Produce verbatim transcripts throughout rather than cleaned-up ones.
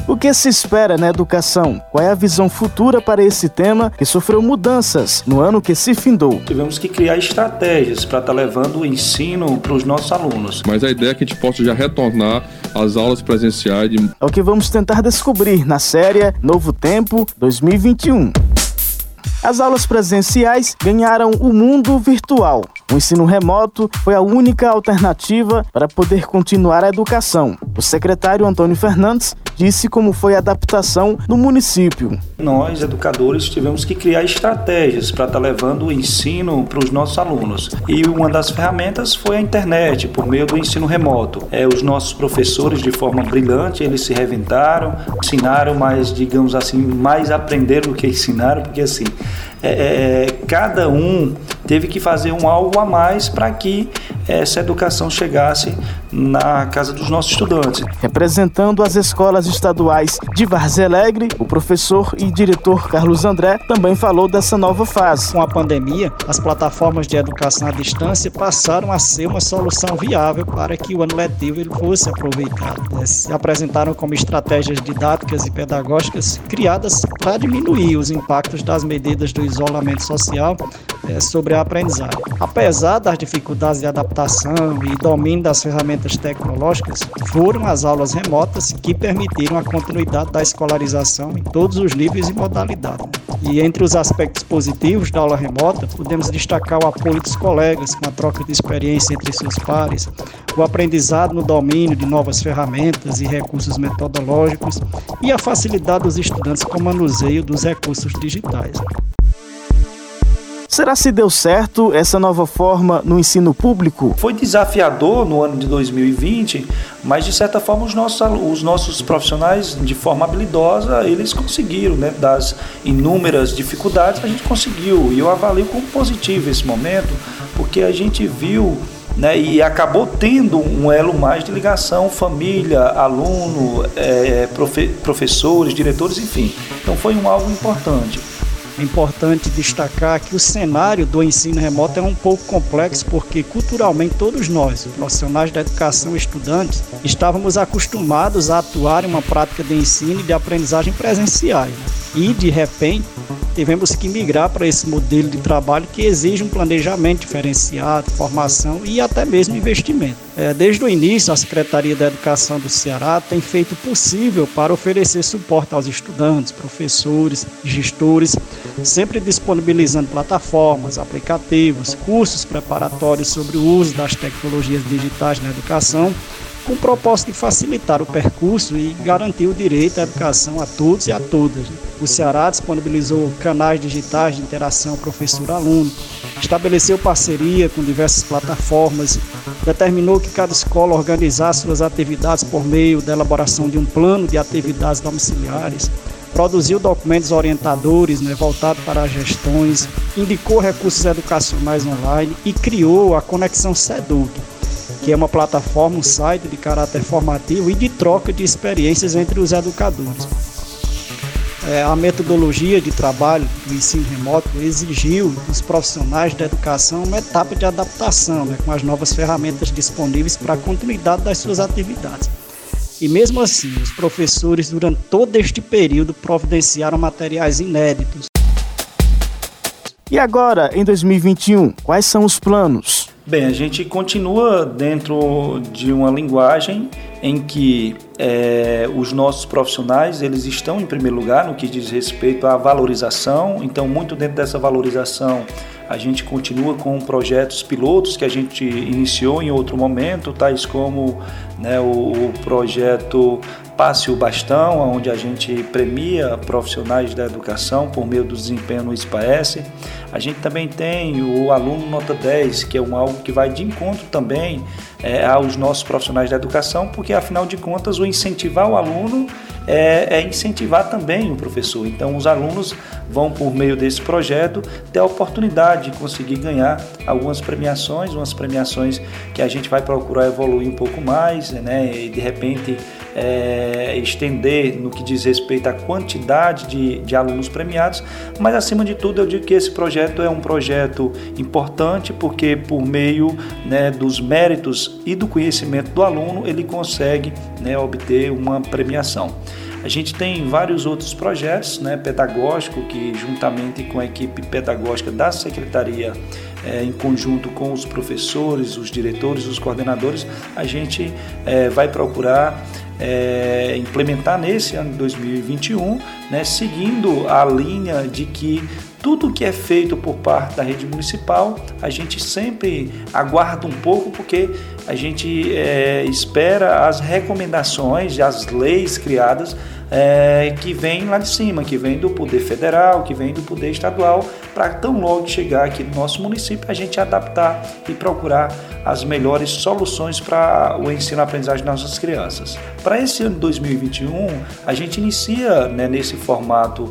O que se espera na educação? Qual é a visão futura para esse tema que sofreu mudanças no ano que se findou? Tivemos que criar estratégias para estar levando o ensino para os nossos alunos. Mas a ideia é que a gente possa já retornar às aulas presenciais. De... É o que vamos tentar descobrir na série Novo Tempo dois mil e vinte e um. As aulas presenciais ganharam o mundo virtual. O ensino remoto foi a única alternativa para poder continuar a educação. O secretário Antônio Fernandes disse como foi a adaptação no município. Nós, educadores, tivemos que criar estratégias para estar levando o ensino para os nossos alunos. E uma das ferramentas foi a internet, por meio do ensino remoto. É, os nossos professores, de forma brilhante, eles se reinventaram, ensinaram, mas, digamos assim, mais aprenderam do que ensinaram, porque assim, é, é, cada um teve que fazer um algo a mais para que essa educação chegasse na casa dos nossos estudantes. Representando as escolas estaduais de Várzea Alegre, o professor e diretor Carlos André também falou dessa nova fase. Com a pandemia, as plataformas de educação à distância passaram a ser uma solução viável para que o ano letivo ele fosse aproveitado. Se apresentaram como estratégias didáticas e pedagógicas criadas para diminuir os impactos das medidas do isolamento social é, sobre a aprendizagem. Apesar das dificuldades de adaptação e domínio das ferramentas tecnológicas, foram as aulas remotas que permitiram a continuidade da escolarização em todos os níveis e modalidades. E entre os aspectos positivos da aula remota, podemos destacar o apoio dos colegas com a troca de experiência entre seus pares, o aprendizado no domínio de novas ferramentas e recursos metodológicos e a facilidade dos estudantes com o manuseio dos recursos digitais. Será se deu certo essa nova forma no ensino público? Foi desafiador no ano de dois mil e vinte, mas de certa forma os nossos, os nossos profissionais, de forma habilidosa, eles conseguiram, né? Das inúmeras dificuldades, a gente conseguiu. E eu avalio como positivo esse momento, porque a gente viu, né, e acabou tendo um elo mais de ligação, família, aluno, é, profe- professores, diretores, enfim. Então foi um algo importante. É importante destacar que o cenário do ensino remoto é um pouco complexo porque culturalmente todos nós, profissionais da educação e estudantes, estávamos acostumados a atuar em uma prática de ensino e de aprendizagem presenciais. E, de repente, tivemos que migrar para esse modelo de trabalho que exige um planejamento diferenciado, formação e até mesmo investimento. É, desde o início, a Secretaria da Educação do Ceará tem feito o possível para oferecer suporte aos estudantes, professores, gestores, sempre disponibilizando plataformas, aplicativos, cursos preparatórios sobre o uso das tecnologias digitais na educação, com o propósito de facilitar o percurso e garantir o direito à educação a todos e a todas. O Ceará disponibilizou canais digitais de interação professor-aluno, estabeleceu parceria com diversas plataformas, determinou que cada escola organizasse suas atividades por meio da elaboração de um plano de atividades domiciliares, produziu documentos orientadores, né, voltados para as gestões, indicou recursos educacionais online e criou a Conexão SEDUC, que é uma plataforma, um site de caráter formativo e de troca de experiências entre os educadores. É, a metodologia de trabalho do ensino remoto exigiu dos profissionais da educação uma etapa de adaptação, né, com as novas ferramentas disponíveis para a continuidade das suas atividades. E mesmo assim, os professores, durante todo este período, providenciaram materiais inéditos. E agora, em dois mil e vinte e um, quais são os planos? Bem, a gente continua dentro de uma linguagem em que é, os nossos profissionais eles estão em primeiro lugar no que diz respeito à valorização. Então, muito dentro dessa valorização, a gente continua com projetos pilotos que a gente iniciou em outro momento, tais como, né, o, o projeto Passe o Bastão, onde a gente premia profissionais da educação por meio do desempenho no SPAES. A gente também tem o aluno nota dez, que é um algo que vai de encontro também é, aos nossos profissionais da educação, porque afinal de contas o incentivar o aluno é, é incentivar também o professor. Então os alunos vão, por meio desse projeto, ter a oportunidade de conseguir ganhar algumas premiações, umas premiações que a gente vai procurar evoluir um pouco mais, né, e de repente é, estender no que diz respeito à quantidade de, de alunos premiados, mas acima de tudo eu digo que esse projeto é um projeto importante porque por meio, né, dos méritos e do conhecimento do aluno ele consegue, né, obter uma premiação. A gente tem vários outros projetos, né, pedagógicos, que juntamente com a equipe pedagógica da Secretaria, é, em conjunto com os professores, os diretores, os coordenadores, a gente é, vai procurar é, implementar nesse ano de dois mil e vinte e um, né, seguindo a linha de que tudo que é feito por parte da rede municipal, a gente sempre aguarda um pouco, porque a gente é, espera as recomendações e as leis criadas é, que vêm lá de cima, que vêm do poder federal, que vêm do poder estadual, para tão logo chegar aqui no nosso município, a gente adaptar e procurar as melhores soluções para o ensino e aprendizagem das nossas crianças. Para esse ano de dois mil e vinte e um, a gente inicia, né, nesse formato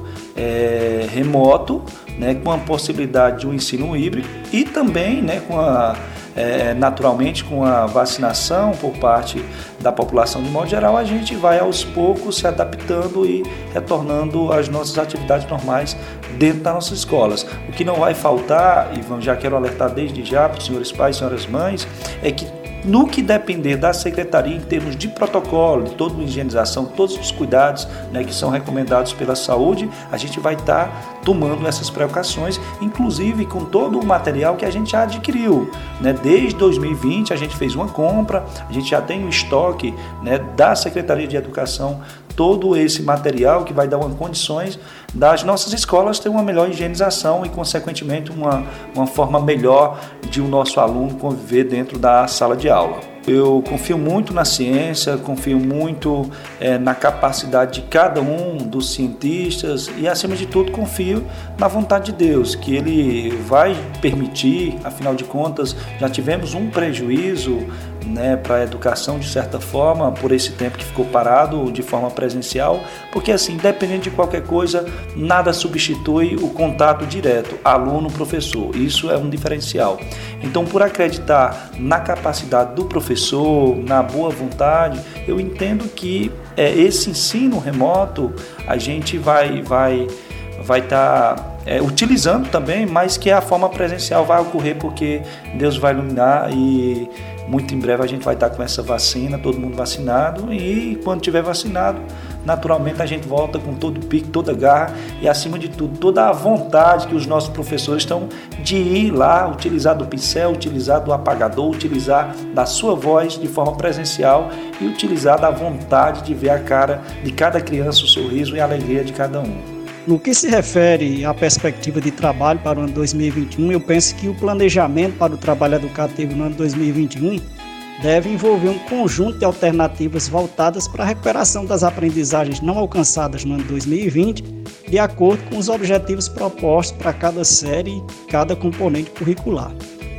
é, remoto, né, com a possibilidade de um ensino híbrido e também, né, com a, é, naturalmente com a vacinação por parte da população de modo geral, a gente vai aos poucos se adaptando e retornando às nossas atividades normais dentro das nossas escolas. O que não vai faltar, e já quero alertar desde já para os senhores pais e senhoras mães, é que no que depender da Secretaria em termos de protocolo, de toda a higienização, todos os cuidados, né, que são recomendados pela saúde, a gente vai estar tá tomando essas precauções, inclusive com todo o material que a gente já adquiriu. Né? Desde dois mil e vinte a gente fez uma compra, a gente já tem um estoque, né, da Secretaria de Educação, todo esse material que vai dar uma condições das nossas escolas ter uma melhor higienização e, consequentemente, uma, uma forma melhor de o nosso aluno conviver dentro da sala de aula. Eu confio muito na ciência, confio muito é, na capacidade de cada um dos cientistas e, acima de tudo, confio na vontade de Deus, que Ele vai permitir, afinal de contas, já tivemos um prejuízo, né, para a educação, de certa forma, por esse tempo que ficou parado de forma presencial, porque, assim, independente de qualquer coisa, nada substitui o contato direto aluno-professor. Isso é um diferencial. Então, por acreditar na capacidade do professor, na boa vontade, eu entendo que é, esse ensino remoto a gente vai vai vai estar é, utilizando também, mas que a forma presencial vai ocorrer, porque Deus vai iluminar e muito em breve a gente vai estar com essa vacina, todo mundo vacinado, e quando tiver vacinado, naturalmente a gente volta com todo o pique, toda a garra e, acima de tudo, toda a vontade que os nossos professores estão de ir lá, utilizar do pincel, utilizar do apagador, utilizar da sua voz de forma presencial e utilizar da vontade de ver a cara de cada criança, o sorriso e a alegria de cada um. No que se refere à perspectiva de trabalho para o ano dois mil e vinte e um, eu penso que o planejamento para o trabalho educativo no ano dois mil e vinte e um deve envolver um conjunto de alternativas voltadas para a recuperação das aprendizagens não alcançadas no ano dois mil e vinte, de acordo com os objetivos propostos para cada série e cada componente curricular.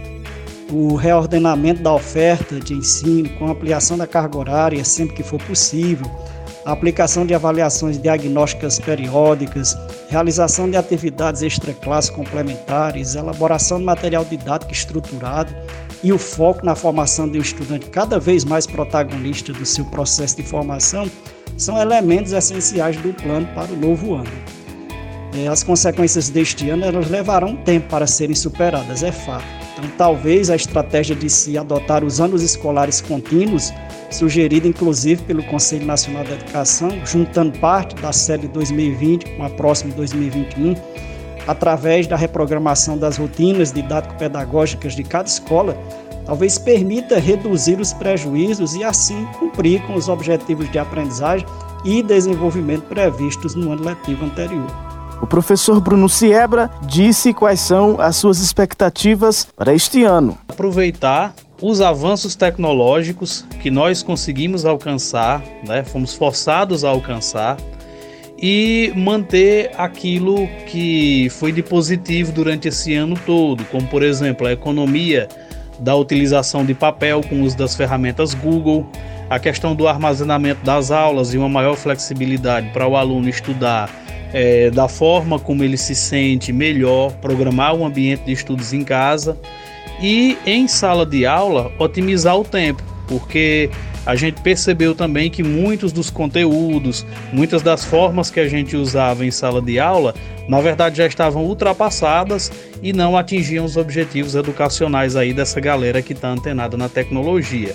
O reordenamento da oferta de ensino com ampliação da carga horária sempre que for possível, a aplicação de avaliações diagnósticas periódicas, realização de atividades extraclasse complementares, elaboração de material didático estruturado e o foco na formação de um estudante cada vez mais protagonista do seu processo de formação são elementos essenciais do plano para o novo ano. As consequências deste ano elas levarão tempo para serem superadas, é fato. Então, talvez a estratégia de se adotar os anos escolares contínuos, sugerida inclusive pelo Conselho Nacional da Educação, juntando parte da série dois mil e vinte com a próxima dois mil e vinte e um, através da reprogramação das rotinas didático-pedagógicas de cada escola, talvez permita reduzir os prejuízos e assim cumprir com os objetivos de aprendizagem e desenvolvimento previstos no ano letivo anterior. O professor Bruno Siebra disse quais são as suas expectativas para este ano. Aproveitar os avanços tecnológicos que nós conseguimos alcançar, né, fomos forçados a alcançar, e manter aquilo que foi de positivo durante esse ano todo, como, por exemplo, a economia da utilização de papel com o uso das ferramentas Google, a questão do armazenamento das aulas e uma maior flexibilidade para o aluno estudar É, da forma como ele se sente melhor, programar um ambiente de estudos em casa e em sala de aula otimizar o tempo, porque a gente percebeu também que muitos dos conteúdos, muitas das formas que a gente usava em sala de aula, na verdade já estavam ultrapassadas e não atingiam os objetivos educacionais aí dessa galera que está antenada na tecnologia.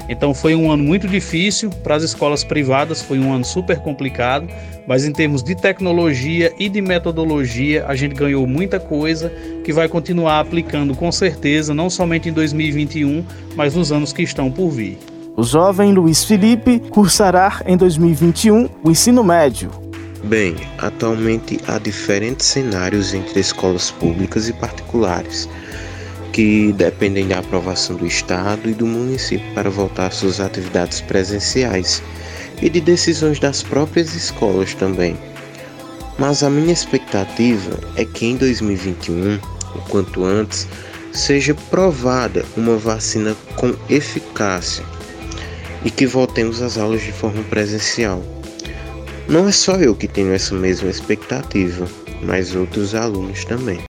Então foi um ano muito difícil para as escolas privadas, foi um ano super complicado, mas em termos de tecnologia e de metodologia a gente ganhou muita coisa que vai continuar aplicando com certeza, não somente em dois mil e vinte e um, mas nos anos que estão por vir. O jovem Luiz Felipe cursará em dois mil e vinte e um o ensino médio. Bem, atualmente há diferentes cenários entre escolas públicas e particulares, que dependem da aprovação do Estado e do município para voltar às suas atividades presenciais e de decisões das próprias escolas também. Mas a minha expectativa é que em dois mil e vinte e um, o quanto antes, seja provada uma vacina com eficácia e que voltemos às aulas de forma presencial. Não é só eu que tenho essa mesma expectativa, mas outros alunos também.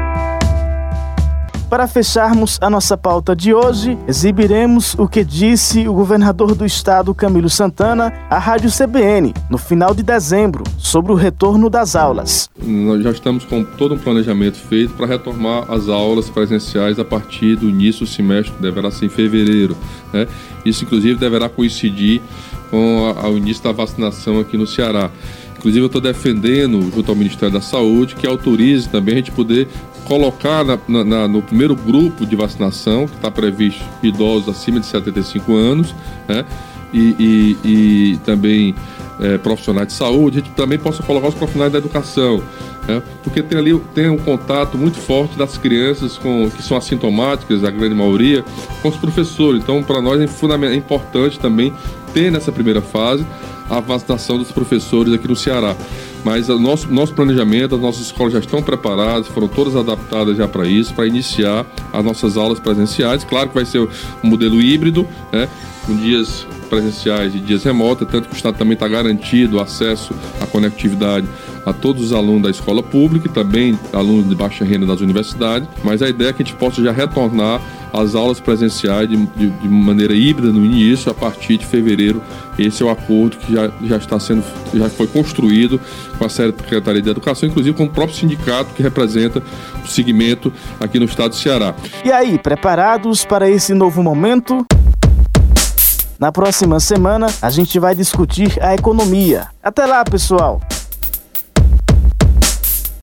Para fecharmos a nossa pauta de hoje, exibiremos o que disse o governador do estado, Camilo Santana, à Rádio C B N, no final de dezembro, sobre o retorno das aulas. Nós já estamos com todo um planejamento feito para retomar as aulas presenciais a partir do início do semestre, que deverá ser em fevereiro, né? Isso, inclusive, deverá coincidir com a, o início da vacinação aqui no Ceará. Inclusive, eu estou defendendo, junto ao Ministério da Saúde, que autorize também a gente poder colocar na, na, no primeiro grupo de vacinação, que está previsto idosos acima de setenta e cinco anos, né? e, e, e também é, profissionais de saúde, a gente também possa colocar os profissionais da educação, né? Porque tem ali tem um contato muito forte das crianças com, que são assintomáticas, a grande maioria, com os professores. Então, para nós é, fundamental, é importante também ter nessa primeira fase a vacinação dos professores aqui no Ceará. Mas o nosso, nosso planejamento, as nossas escolas já estão preparadas, foram todas adaptadas já para isso, para iniciar as nossas aulas presenciais. Claro que vai ser um modelo híbrido, né, com dias presenciais e dias remotos, tanto que o Estado também está garantido o acesso à conectividade a todos os alunos da escola pública e também alunos de baixa renda das universidades, mas a ideia é que a gente possa já retornar às aulas presenciais de, de, de maneira híbrida no início, a partir de fevereiro. Esse é o acordo que já, já está sendo, já foi construído com a Secretaria de Educação, inclusive com o próprio sindicato que representa o segmento aqui no estado do Ceará. E aí, preparados para esse novo momento? Na próxima semana, a gente vai discutir a economia. Até lá, pessoal!